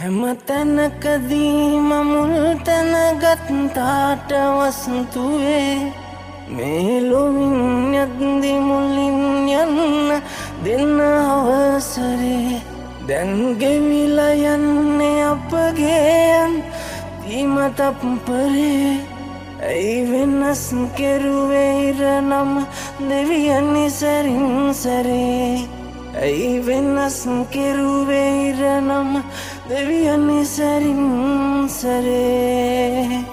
හැම තැනකදීම මුල් තැන ගත්තාට වස්තුවේ මේ ලොවින් යද්දි මුලින් යන්න දෙන්න අවසරේ දැන් ගෙවිලා යන්නේ අපගේ අන්තිම තප්පරේ ඇයි වෙනස් කෙරුවේ ඉරණම දෙවියන් සරින් සරේ ඇයි වෙනස් කෙරුවේ ඉරණම දෙවියන් සරින් සරේ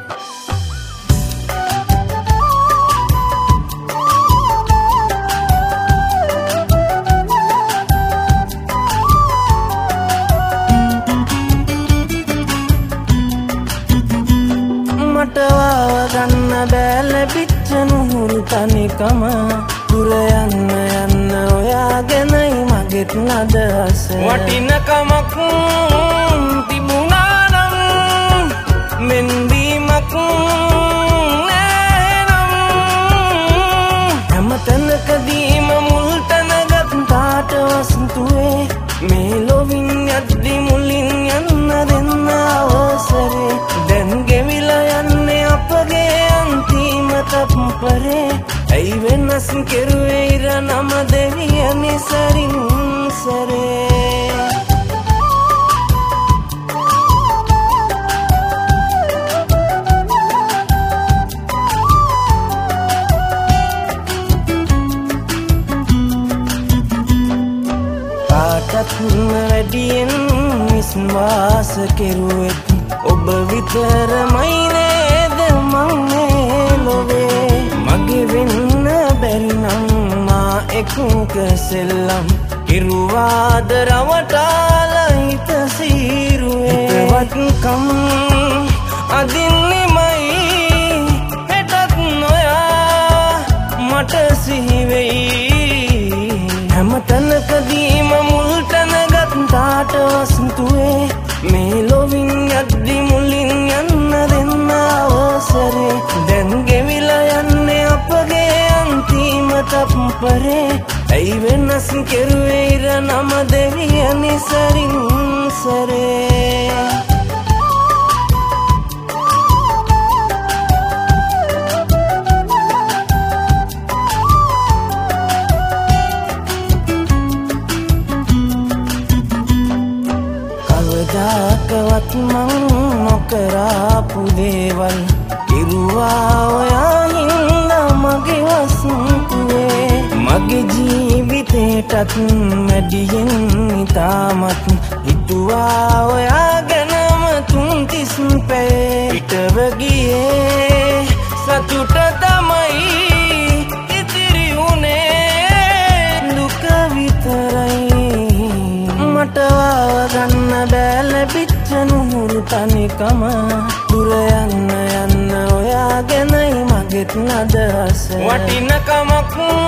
මට වගන්න බැල පිච්ච නුහුරු තනිකම දුර යන්න යන්න ඔයාගෙනයි මගෙත් නදහස වටිනකමක් තිබුණා නම් මෙන්දීමක් නෑනම් හැම තැනකදීම මුල් තැන ගත්තාට වස්තුවේ මේ ලොවින් යද්දි මුලින් යන්න දෙන්න අවසරේ දැන් ගෙවිලා යන්නේ අපගේ අන්තිම තප්පරේ ඇයි වෙනස් කෙරුවේ ඉරණම දෙවියන් සරින් සරේ කාටත් වැඩියෙන් විශ්වාස කෙරුවෙත් ඔබ විතරමයි නේද මං මේ ලොවේ මගේ වෙන්න බැරි නම් මා එක්ක සෙල්ලම් කිරුවාද රවටාලා හිත සීරුවේ වත්කම් අදින්නෙමයි හෙටත් නොයා මට සිහිවෙයි හැම තැනකදීම මුල් තැන ගත්තාට වස්තුවේ මේ ලොවින් යද්දි මුලින් යන්න දෙන්න අවසරේ දැන් ගෙවිලා යන්නේ අපගේ අන්තිම තප්පරේ ඇයි වෙනස් කෙරුවේ ඉරණම දෙවියන් සරින් සරේ කවදාකවත් මං නොකරපු දේවල් කිරුවා ඔයා හින්දා මගේ වස්තුවේ මගේ ජීවිතේටත් මැඩියෙන් ඉතාමත් හිතුවා ඔයා ගැනම 3 පැය පිටව ගියේ සතුට තමයි ඉතිරි උනේ දුක විතරයි මට වගන්න බැල පිච්ච නුහුරු තනිකම දුර යන්න යන්න ඔයාගෙනයි මගෙත් නදහස වටිනකමක්